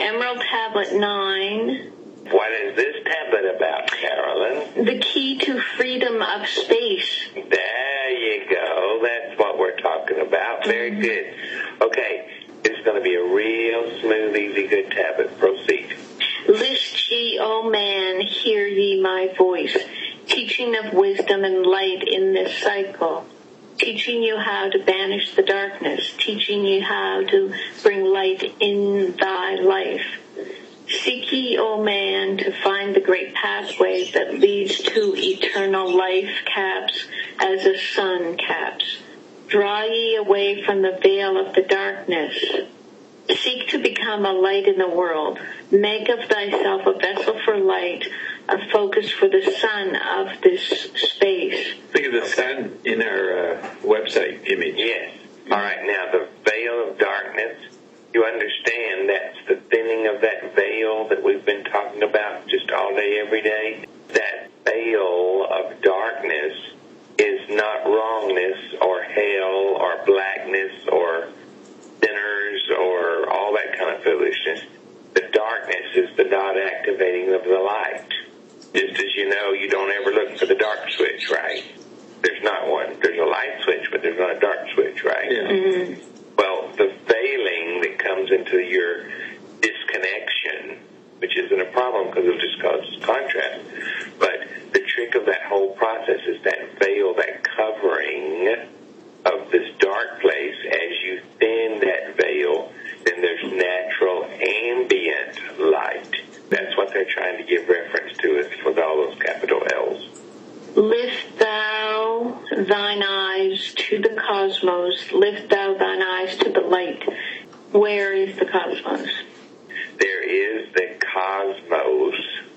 Emerald Tablet 9. What is this tablet about, Carolyn? The key to freedom of space. There you go. That's what we're talking about. Very good. Okay, it's going to be a real smooth, easy, good tablet. Proceed. List ye, O man, hear ye my voice, teaching of wisdom and light in this cycle, teaching you how to banish the darkness, teaching you how to bring light in thy life. Seek ye, O man, to find the great pathway that leads to eternal life, caps, as a sun caps. Draw ye away from the veil of the darkness. Seek to become a light in the world. Make of thyself a vessel for light, a focus for the sun of this space. Think of the sun in our website image. Yes. All right, now the veil of darkness, you understand that's the thinning of that veil that we've been talking about just all day, every day? That veil of darkness is not wrongness or hell or blackness or sinners or all that kind of foolishness. The darkness is the not activating of the light. Just as you know, you don't ever look for the dark switch, right? There's not one. There's a light switch, but there's not a dark switch, right? Yeah. Mm-hmm. Well, the veiling that comes into your disconnection, which isn't a problem because it'll just cause contrast, but the trick of that whole process is that veil, that covering of this dark place. As you thin that veil, then there's natural ambient light. That's what they're trying to give reference to, is with all those capital L's. Lift thou thine eyes to the cosmos. Lift thou thine eyes to the light. Where is the cosmos? There is the cosmos,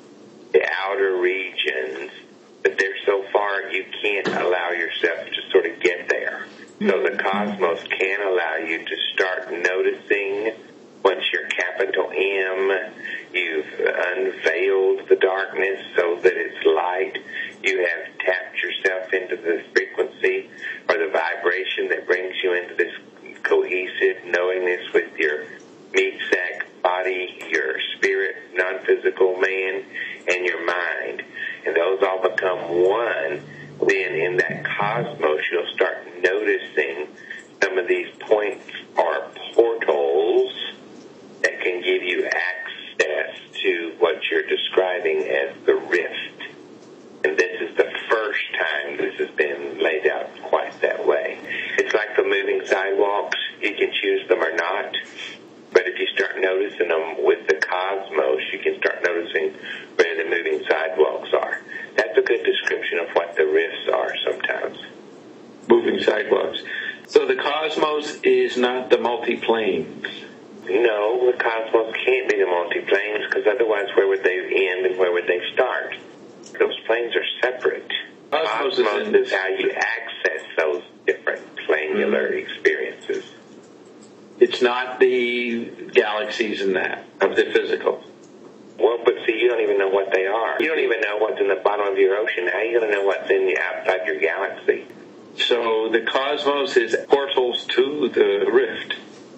the outer regions, but they're so far you can't allow yourself to sort of get there. So the cosmos can allow you to start noticing once you're capital M, you've unveiled the darkness so that it's light. You have tapped yourself into the frequency or the vibration that brings you into this cohesive knowingness with your meat sack body, your spirit, non-physical man, and your mind. And those all become one. Then in that cosmos, you'll start noticing some of these points or portals that can give you access to what you're describing as the rift. And this is the first time this has been laid out quite that way. It's like the moving sidewalks. You can choose them or not. But if you start noticing them with the cosmos, you can start noticing where the moving sidewalks are. That's a good description of what the rifts are sometimes. Moving sidewalks. So the cosmos is not the multi-planes. No, the cosmos can't be the multi-planes, because otherwise where would they end and where would they start? Those planes are separate. Cosmos is how you access those different planular experiences. It's not the galaxies and that, of the physical. Well, but see, you don't even know what they are. You don't even know what's in the bottom of your ocean. How are you going to know what's in the outside your galaxy? So the cosmos is portals to the rift.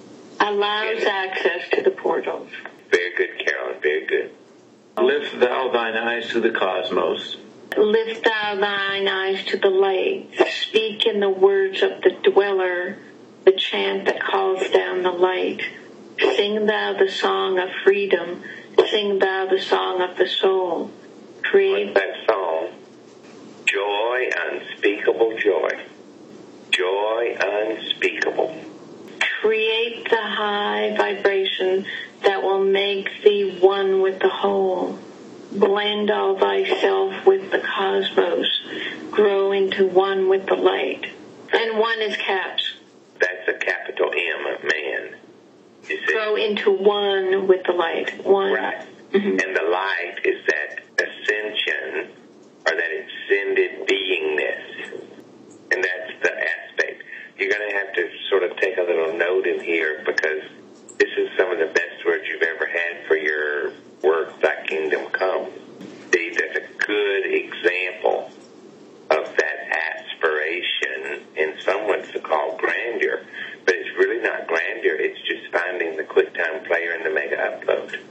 Allows access to the portals. Very good, Carolyn. Very good. Lift thou thine eyes to the cosmos. Lift thou thine eyes to the light. Speak in the words of the dweller, the chant that calls down the light. Sing thou the song of freedom. Sing thou the song of the soul. Create What's that song? Joy, unspeakable joy. Joy unspeakable. Create the high vibration that will make thee one with the whole. Blend all thyself with the cosmos. Grow into one with the light. And one is caps. That's a capital M of man. You see? Grow into one with the light. One. Right. Mm-hmm. And the light is that ascension or that ascended beingness. And that's the aspect. You're going to have to sort of take a little note in here, because this is some of the best words you've ever had for your work, Thy Kingdom Come. See, that's a good example of that aspiration, in some ways to call grandeur, but it's really not grandeur. It's just finding the QuickTime player and the mega upload.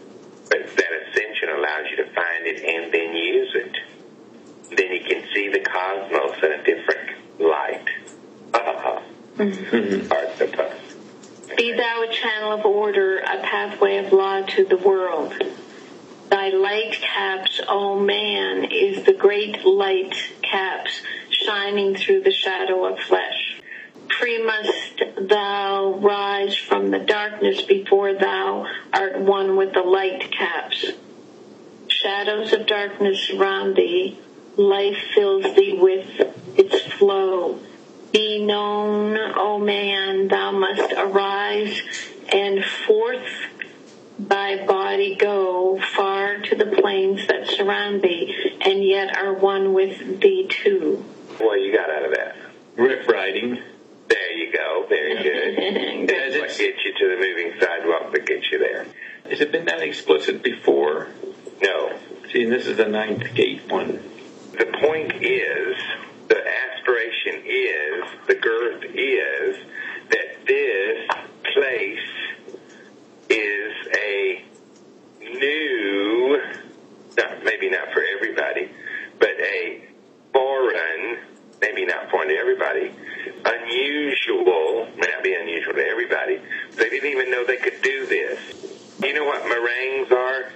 Arthropus. Be thou a channel of order, a pathway of law to the world. Thy light caps, O man, is the great light caps shining through the shadow of flesh. Free must thou rise from the darkness before thou art one with the light caps. Shadows of darkness surround thee. Life fills thee with its flow. Be known, O man, thou must arise, and forth thy body go far to the plains that surround thee, and yet are one with thee too. What you got out of that? Riff riding. There you go. Very good. That's what gets you to the moving sidewalk that gets you there. Has it been that explicit before? No. See, this is the ninth gate one. The point is, the aspiration is, the girth is, that this place is a new, maybe not for everybody, but a foreign, maybe not foreign to everybody, unusual, may not be unusual to everybody. They didn't even know they could do this. You know what meringues are?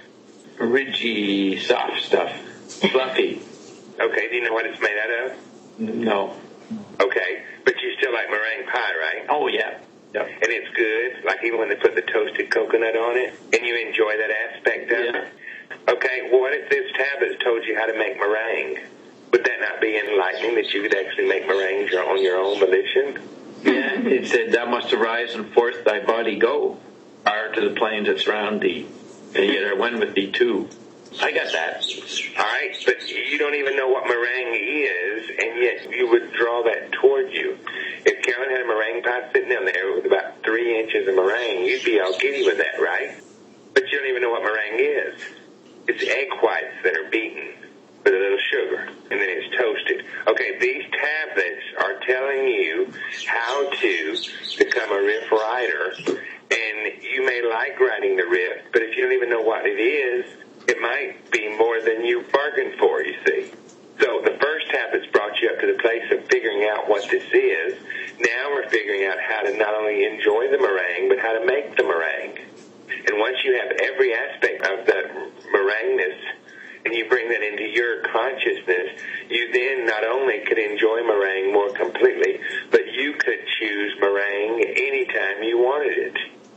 Ridgy, soft stuff. Fluffy. Okay, do you know what it's made out of? No. Okay, but you still like meringue pie, right? Oh, yeah. Yep. And it's good, like even when they put the toasted coconut on it, and you enjoy that aspect of it? Okay, what if this tablet told you how to make meringue? Would that not be enlightening that you could actually make meringues on your own volition? Yeah, it said, thou must arise and forth thy body go, far to the plains that surround thee, and yet are one with thee too. I got that. All right, but you don't even know what meringue is, and yet you would draw that toward you. If Carolyn had a meringue pot sitting down there with about 3 inches of meringue, you'd be all giddy with that, right? But you don't even know what meringue is. It's egg whites that are beaten with a little sugar, and then it's toasted. Okay, these tablets are telling you how to become a riff writer, and you may like writing the riff, but if you don't even know what it is, it might be more than you bargained for, you see. So the first tablet's brought you up to the place of figuring out what this is. Now we're figuring out how to not only enjoy the meringue, but how to make the meringue. And once you have every aspect of the meringueness, and you bring that into your consciousness, you then not only could enjoy meringue more completely, but you could choose meringue anytime you wanted it,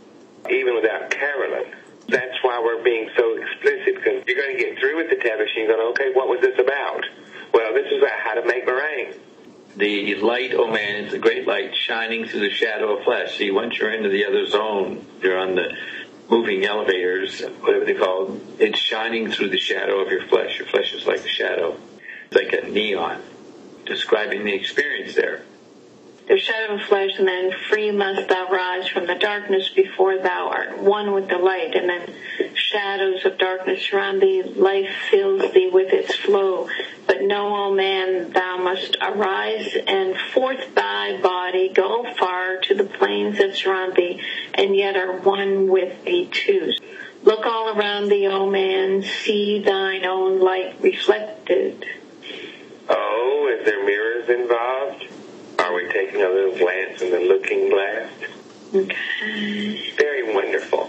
even without Carolyn. That's why we're being so explicit, because you're going to get through with the tablet and you're going, okay, what was this about? Well, this is about how to make meringue. The light, oh man, is the great light shining through the shadow of flesh. See, once you're into the other zone, you're on the moving elevators, whatever they call it, it's shining through the shadow of your flesh. Your flesh is like a shadow, like a neon, describing the experience there. The shadow of flesh, and then free must thou rise from the darkness before thou art one with the light, and then shadows of darkness surround thee, life fills thee with its flow. But know, O man, thou must arise, and forth thy body go far to the plains that surround thee, and yet are one with thee too. Look all around thee, O man, see thine own light reflected. Oh, is there mirrors involved? Are we taking a little glance in the looking glass? Okay. Very wonderful.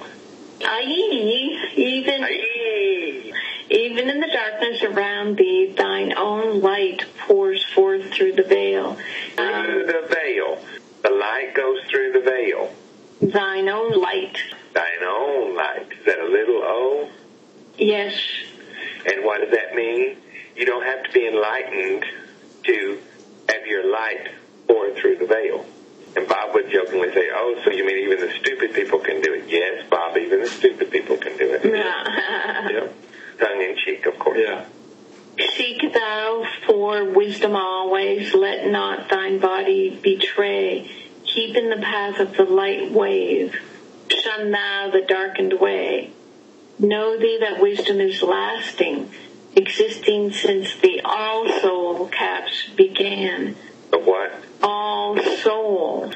Even in the darkness around thee, thine own light pours forth through the veil. Through the veil. The light goes through the veil. Thine own light. Thine own light. Is that a little O? Yes. And what does that mean? You don't have to be enlightened to have your light pour through the veil. And Bob would jokingly say, oh, so you mean even the stupid people can do it? Yes, Bob, even the stupid people can do it. Yeah. Tongue in cheek, of course. Yeah. Seek thou for wisdom always, let not thine body betray. Keep in the path of the light wave. Shun thou the darkened way. Know thee that wisdom is lasting, existing since the all-soul caps began. The what? All soul.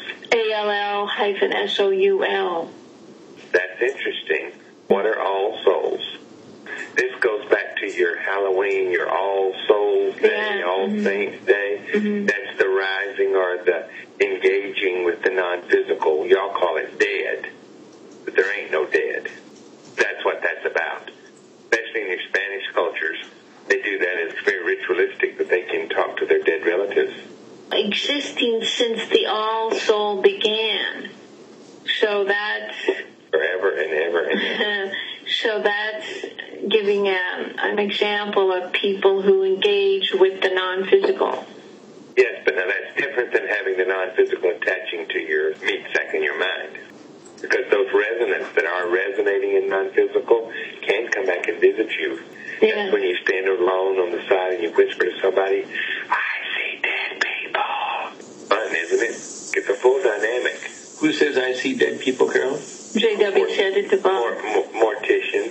ALL-SOUL. That's interesting. What are all souls? This goes back to your Halloween, your All Souls Day, All Saints Day. That's the arising or the engaging with the non-physical. Y'all call it dead, but there ain't no dead. That's what that's about. Especially in your Spanish cultures, they do that. It's very ritualistic that they can talk to their dead relatives. Existing since the all-soul began. So that's... Forever and ever and ever. So that's giving an example of people who engage with the non-physical. Yes, but now that's different than having the non-physical attaching to your meat sack in your mind. Because those resonances that are resonating in non-physical can come back and visit you. Yeah. That's when you stand alone on the side and you whisper to somebody, I see dead people. Fun, isn't it? It's a full dynamic. Who says I see dead people, Carol? J.W. said it to Bob. Morticians.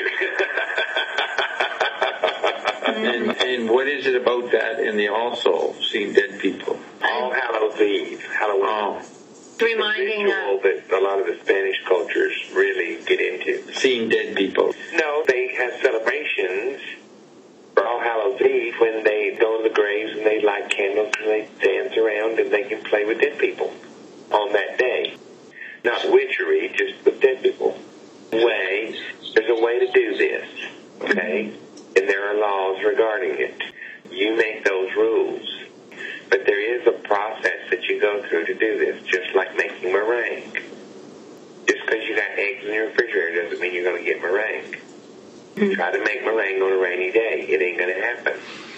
And what is it about that in the All Souls, seeing dead people? All Hallows Eve, Halloween. Oh, Reminding ritual that a lot of the Spanish cultures really get into. seeing dead people. No, they have celebrations for All Hallows Eve when they go to the graves and they light candles and they dance around and they can play with dead people on that day. Not witchery, just with dead people. There's a way to do this, okay? And there are laws regarding it. You make those rules. But there is a process that you go through to do this, just like making meringue. Just because you got eggs in your refrigerator doesn't mean you're going to get meringue. Try to make meringue on a rainy day. It ain't going to happen.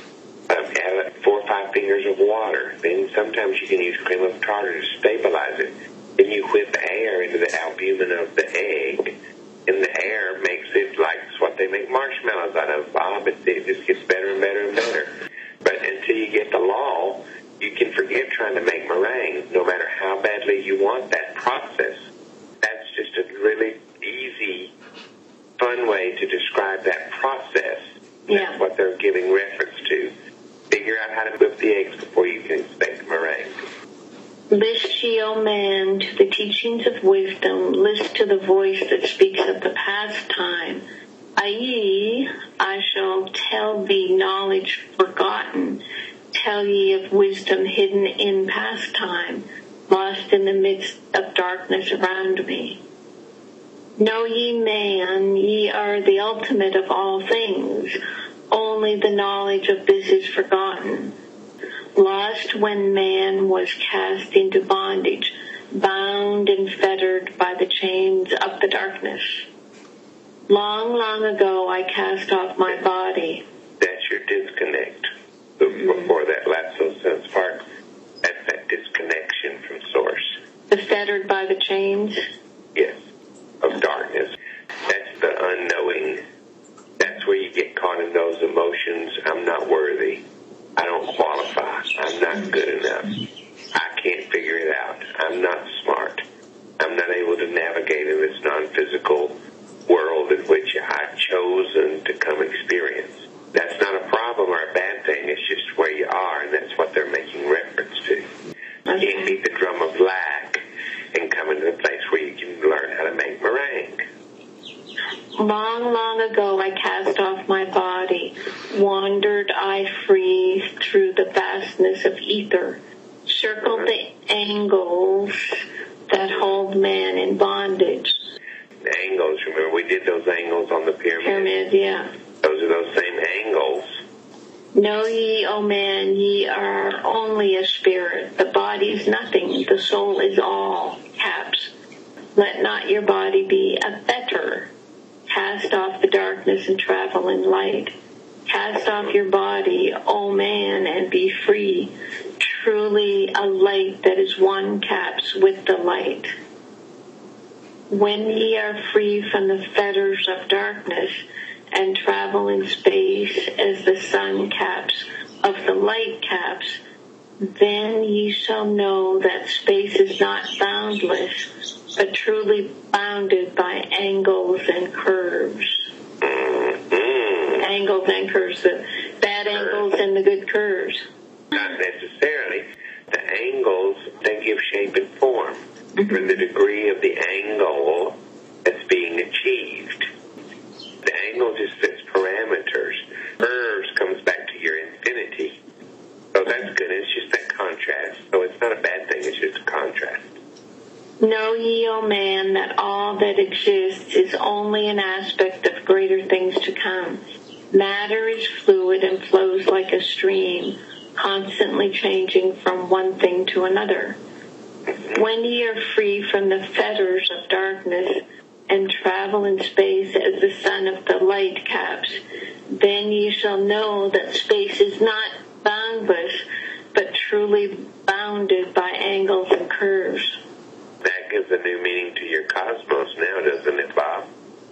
Add 4 or 5 fingers of water. Then sometimes you can use cream of tartar to stabilize it. Then you whip air into the albumin of the egg, and the air makes it like what they make marshmallows out of, Bob. It just gets better and better and better. But until you get the law, you can forget trying to make meringue, no matter how badly you want that process. That's just a really easy, fun way to describe that process. Yeah. That's what they're giving reference to. Figure out how to whip the eggs before you can expect meringue. List ye, O man, to the teachings of wisdom. List to the voice that speaks of the past time. I.e., I shall tell thee knowledge forgotten. Tell ye of wisdom hidden in past time, lost in the midst of darkness around me. Know ye, man, ye are the ultimate of all things. Only the knowledge of this is forgotten. Lost when man was cast into bondage, bound and fettered by the chains of the darkness. Long, long ago I cast off my body. That's your disconnect. Before that lapso sense part, that's that disconnection from source. The fettered by the chains? Yes, of darkness. That's the unknowing. That's where you get caught in those emotions. I'm not worthy. I don't qualify. I'm not good enough. I can't figure it out. I'm not smart. I'm not able to navigate in this non-physical world in which I've chosen to come experience. That's not a problem or a bad thing. It's just where you are, and that's what they're making reference to. You can't beat the drum of lack and come into the place where you can learn how to make meringue. Long, long ago I cast off my body, wandered I free through the vastness of ether, circled the angles that hold man in bondage. The angles, remember we did those angles on the pyramid? Pyramid, yeah. Those are those same angles. Know ye, O man, ye are only a spirit. The body is nothing. The soul is all. Caps. Let not your body be a fetter. Cast off the darkness and travel in light. Cast off your body, O man, and be free. Truly a light that is one caps with the light. When ye are free from the fetters of darkness and travel in space as the sun caps of the light caps, then ye shall know that space is not boundless, but truly bounded by angles and curves. Angles and curves, the bad angles and the good curves. Not necessarily. The angles, they give shape and form for the degree of the angle that's being achieved. The angle just sets parameters. Curves comes back to your infinity. So that's good. It's just that contrast. all that exists is only an aspect of greater things to come. Matter is fluid and flows like a stream, constantly changing from one thing to another. When ye are free from the fetters of darkness and travel in space as the sun of the light caps, then ye shall know that space is not boundless, but truly bounded by angles and curves. That gives a new meaning to your cosmos now, doesn't it, Bob?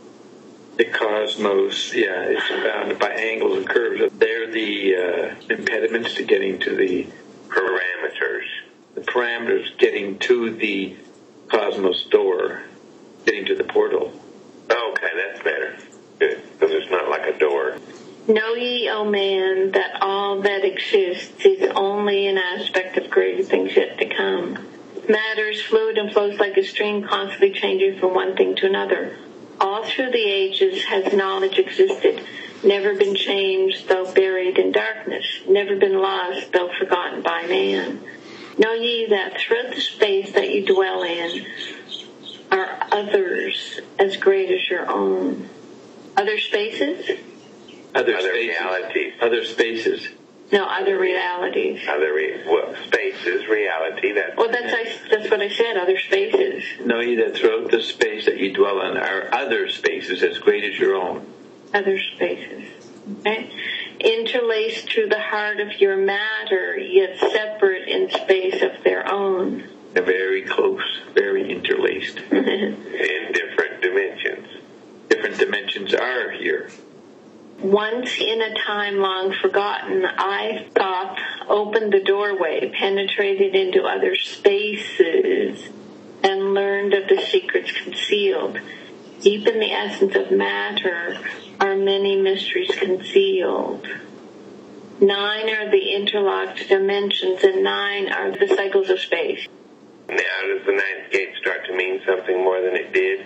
The cosmos, it's bounded by angles and curves. They're the impediments to getting to the Parameters. The parameters getting to the cosmos door, getting to the portal. Okay, that's better. Good, because it's not like a door. Know ye, O man, that all that exists is only an aspect of greater things yet to come. Matter is fluid and flows like a stream, constantly changing from one thing to another. All through the ages has knowledge existed, never been changed though buried in darkness, never been lost though forgotten by man. Know ye that throughout the space that you dwell in are others as great as your own. Other spaces? Other spaces. Realities. Other spaces. No, other realities. Space is reality. That's what I said, other spaces. Know ye that throughout the space that you dwell in are other spaces as great as your own. Other spaces. Okay? Interlaced through the heart of your matter, yet separate in space of their own. They're very close, very interlaced. In different dimensions. Different dimensions are here. Once in a time long forgotten, I thought opened the doorway, penetrated into other spaces, and learned of the secrets concealed. Deep in the essence of matter are many mysteries concealed. 9 are the interlocked dimensions, and 9 are the cycles of space. Now, does the ninth gate start to mean something more than it did?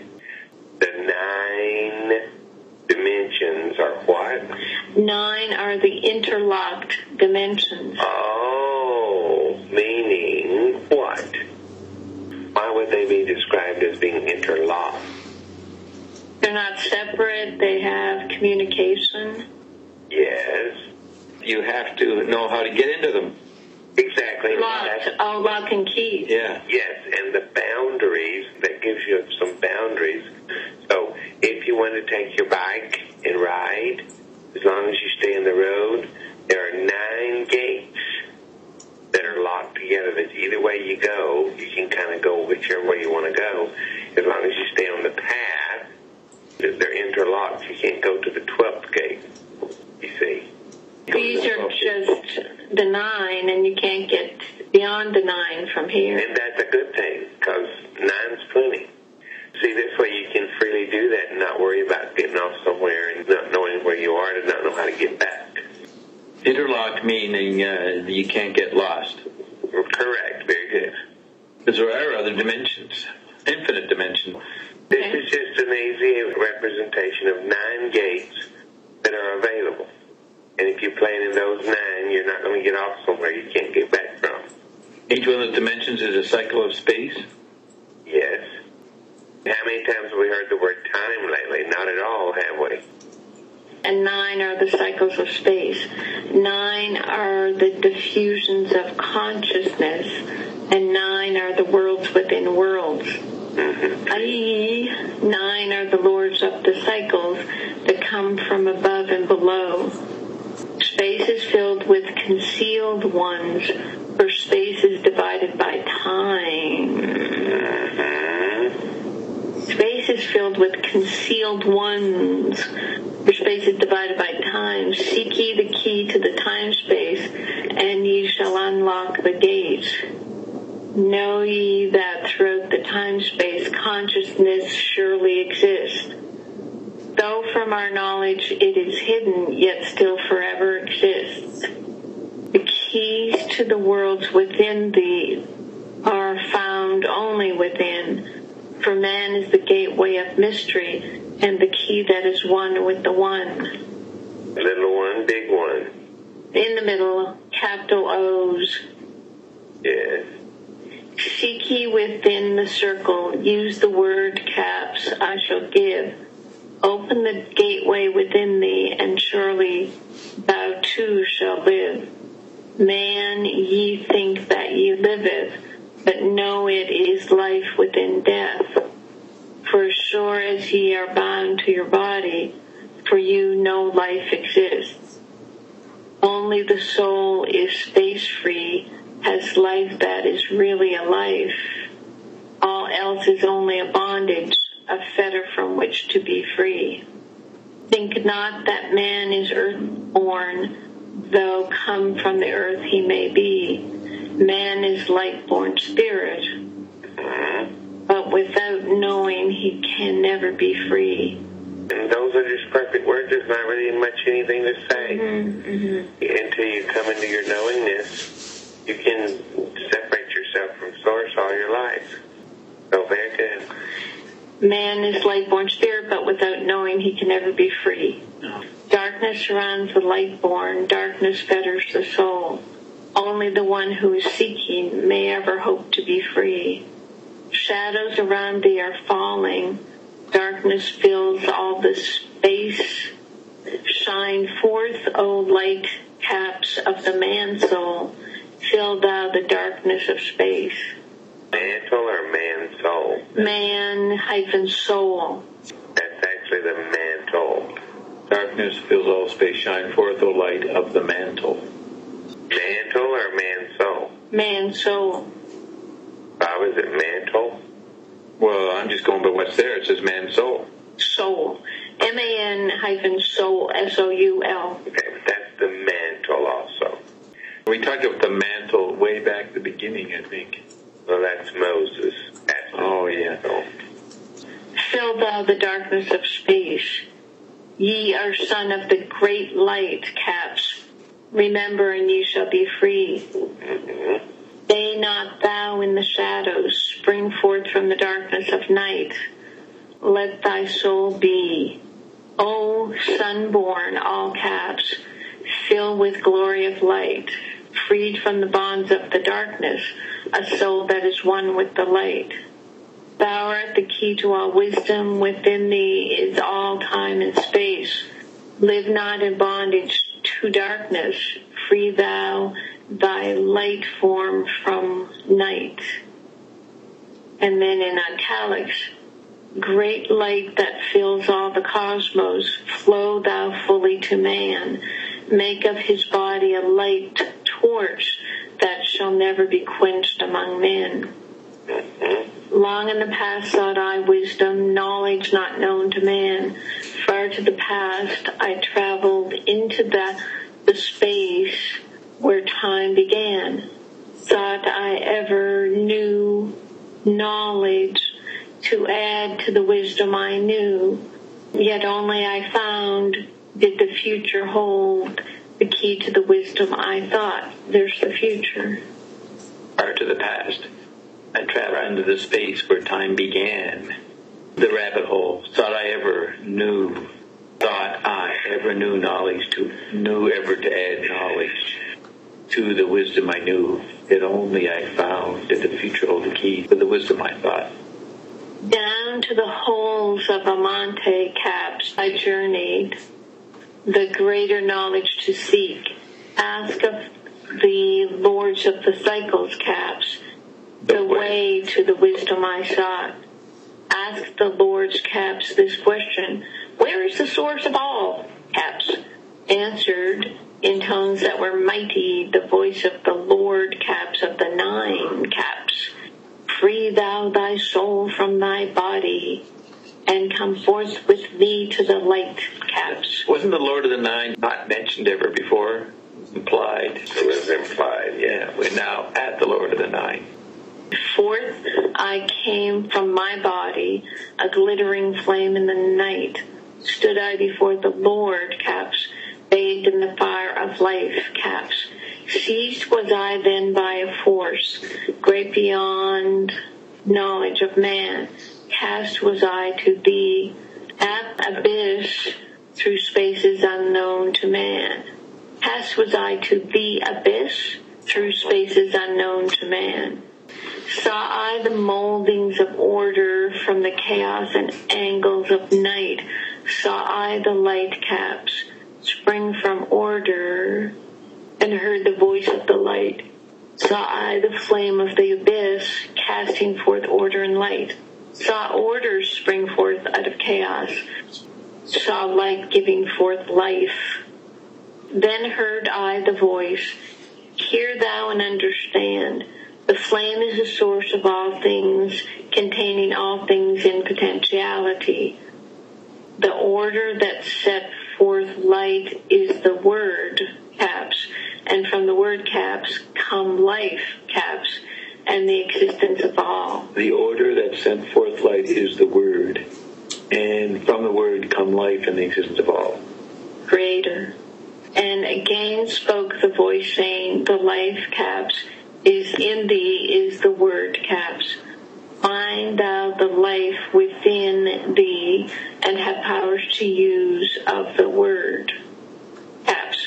The 9 dimensions are what? 9 are the interlocked dimensions. Oh, meaning what? Why would they be described as being interlocked? They're not separate. They have communication. Yes. You have to know how to get into them. Exactly. Lock and key. Yeah. Yes, and the boundaries, that gives you some boundaries. So if you want to take your bike and ride, as long as you stay in the road, there are 9 gates that are locked together. That either way you go, you can kind of go whichever way you want to go. As long as you stay on the path, they're interlocked. You can't go to the 12th gate, you see. These are just the 9, and you can't get beyond the 9 from here. And that's a good thing, because 9's plenty. See, this way you can freely do that and not worry about getting off somewhere and not knowing where you are and not know how to get back. Interlocked meaning you can't get lost. Correct, very good. Because there are other dimensions, infinite dimensions. This is just an easy representation of 9 gates that are available. And if you're playing in those 9, you're not going to get off somewhere you can't get back from. Each one of the dimensions is a cycle of space? Yes. How many times have we heard the word time lately? Not at all, have we? And 9 are the cycles of space. 9 are the diffusions of consciousness. And 9 are the worlds within worlds. I.e., 9 are the lords of the cycles that come from above and below. Space is filled with concealed ones, for space is divided by time. Space is filled with concealed ones, for space is divided by time. Seek ye the key to the time-space, and ye shall unlock the gates. Know ye that throughout the time-space consciousness surely exists. Though from our knowledge it is hidden, yet still forever exists. The keys to the worlds within thee are found only within, for man is the gateway of mystery, and the key that is one with the one. Little one, big one. In the middle, capital O's. Yes. Seek ye within the circle, use the word caps I shall give. Open the gateway within thee, and surely thou too shalt live. Man, ye think that ye liveth, but know it is life within death. For as sure as ye are bound to your body, for you no life exists. Only the soul is space-free, has life that is really a life. All else is only a bondage, a fetter from which to be free. Think not that man is earth-born, though come from the earth he may be. Man is light-born spirit, but without knowing he can never be free. And those are just perfect words. There's not really much anything to say. Until you come into your knowingness, you can separate yourself from Source all your life. So very good. Man is light-born spirit, but without knowing he can never be free. Darkness surrounds the light-born. Darkness fetters the soul. Only the one who is seeking may ever hope to be free. Shadows around thee are falling. Darkness fills all the space. Shine forth, O light caps of the man-soul. Fill thou the darkness of space. Mantle or man-soul? Man-soul. That's actually the mantle. Darkness fills all space. Shine forth, O light of the mantle. Mantle or man-soul? Man-soul. Bob, is it mantle? Well, I'm just going by what's there. It says man-soul. Soul. Man-soul. S-O-U-L. Okay, that's the mantle also. We talked about the mantle way back at the beginning, I think. Well, that's Moses. Oh, yeah. Fill thou the darkness of space. Ye are son of the great light, caps. Remember, and ye shall be free. Stay not thou in the shadows. Spring forth from the darkness of night. Let thy soul be. O sunborn, all caps, fill with glory of light. Freed from the bonds of the darkness, a soul that is one with the light. Thou art the key to all wisdom. Within thee is all time and space. Live not in bondage to darkness. Free thou thy light form from night. And then in italics, great light that fills all the cosmos, flow thou fully to man. Make of his body a light torch that shall never be quenched among men. Long in the past sought I wisdom, knowledge not known to man. Far to the past I traveled into the space where time began. Thought I ever knew knowledge to add to the wisdom I knew. Yet only I found did the future hold the key to the wisdom I thought. There's the future. Far to the past, I traveled into the space where time began. The rabbit hole. Thought I ever knew. Thought I ever knew knowledge knew ever to add knowledge to the wisdom I knew. That only I found did the future hold the key to the wisdom I thought. Down to the holes of Amante, caps I journeyed, the greater knowledge to seek. Ask of the lords of the cycles, caps, the way to the wisdom I sought. Ask the lords, caps, this question: where is the source of all? Caps answered in tones that were mighty, the voice of the Lord, caps, of the nine, caps. Free thou thy soul from thy body, and come forth with thee to the light, caps. Wasn't the Lord of the Nine not mentioned ever before? It was implied. It was implied, yeah. We're now at the Lord of the Nine. Forth I came from my body, a glittering flame in the night. Stood I before the Lord, caps, bathed in the fire of life, caps. Seized was I then by a force, great beyond knowledge of man. Cast was I to thee at abyss through spaces unknown to man. Cast was I to the abyss through spaces unknown to man. Saw I the moldings of order from the chaos and angles of night. Saw I the light caps spring from order and heard the voice of the light. Saw I the flame of the abyss casting forth order and light. Saw order spring forth out of chaos. Saw light giving forth life. Then heard I the voice, hear thou and understand. The flame is the source of all things, containing all things in potentiality. The order that set forth light is the word, caps, and from the word caps come life, caps, and the existence of all. The order that sent forth light is the word, and from the word come life and the existence of all. Creator. And again spoke the voice, saying, the life, caps, is in thee, is the word, caps. Find thou the life within thee, and have powers to use of the word, caps.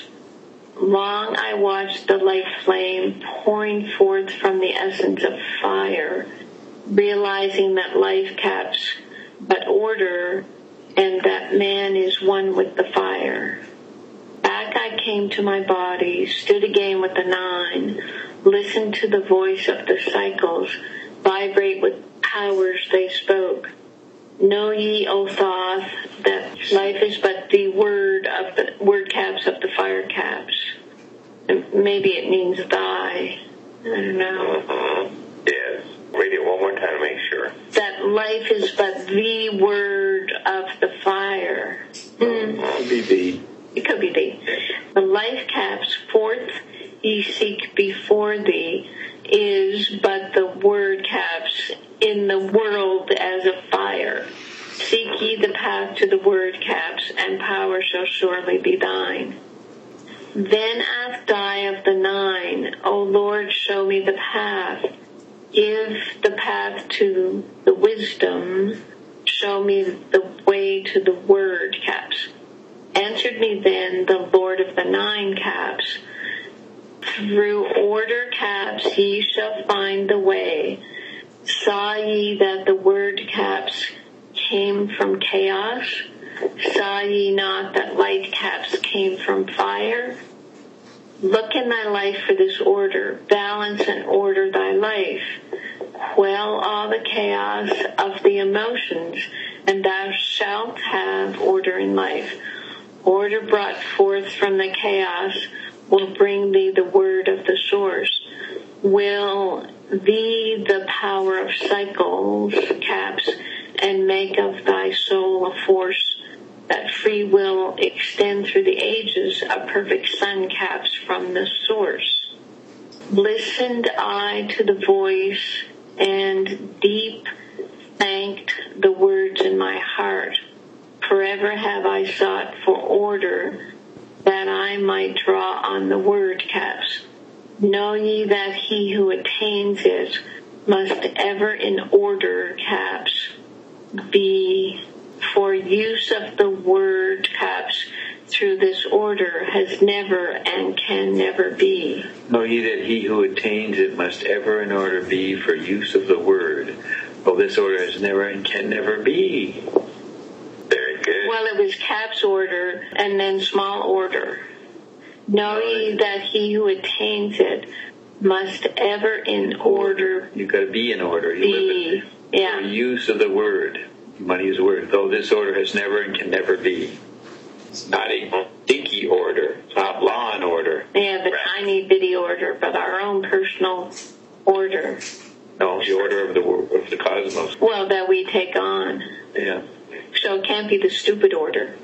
Long I watched the light flame pouring forth from the essence of fire, realizing that life, caps, but order, and that man is one with the fire. Back I came to my body, stood again with the 9, listened to the voice of the cycles, vibrate with powers they spoke. Know ye, O Thoth, that life is but the word of the word caps of the fire caps. And maybe it means thy. I don't know. Mm-hmm. Yes. Read it one more time to make sure. That life is but the word of the fire. Could be thee. It could be thee. The life caps forth ye seek before thee is but the word caps in the world as a fire. Seek ye the path to the word caps, and power shall surely be thine. Then asked I of the 9, O Lord, show me the path. Give the path to the wisdom. Show me the way to the word, caps. Answered me then the Lord of the 9, caps. Through order, caps, ye shall find the way. Saw ye that the word, caps, came from chaos? Saw ye not that light, caps, came from fire? Look in thy life for this order. Balance and order thy life. Quell all the chaos of the emotions, and thou shalt have order in life. Order brought forth from the chaos will bring thee the word of the source. Will thee the power of cycles, caps, and make of thy soul a force that free will extend through the ages, a perfect sun, caps, from the source. Listened I to the voice, and deep thanked the words in my heart. Forever have I sought for order, that I might draw on the word, caps. Know ye that he who attains it must ever in order, caps, be. For use of the word, caps, through this order has never and can never be. Know ye that he who attains it must ever in order be for use of the word. Well, this order has never and can never be. Very good. Well, it was caps order and then small order. Know ye that he who attains it must ever in order You've got to be in order. You be. live it. Yeah. For use of the word. You might use the word. Though this order has never and can never be. It's not a dinky order. It's not law and order. Yeah, the tiny bitty order, but our own personal order. No, the order of the cosmos. Well, that we take on. Yeah. So it can't be the stupid order.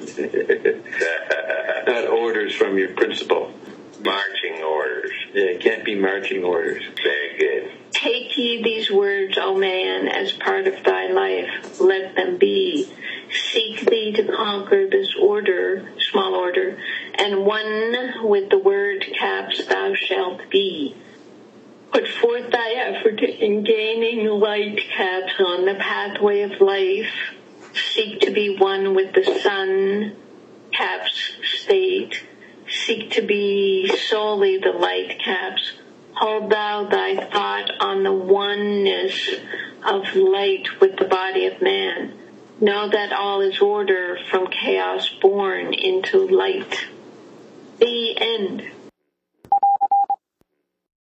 Not orders from your principal. Marching orders. Yeah, it can't be marching orders. Very good. Take ye these words, O man, as part of thy life. Let them be. Seek thee to conquer this order, small order, and one with the word, caps, thou shalt be. Put forth thy effort in gaining light, caps, on the pathway of life. Seek to be one with the sun, caps, state. Seek to be solely the light, caps, Hold thou thy thought on the oneness of light with the body of man. Know that all is order from chaos born into light. The end.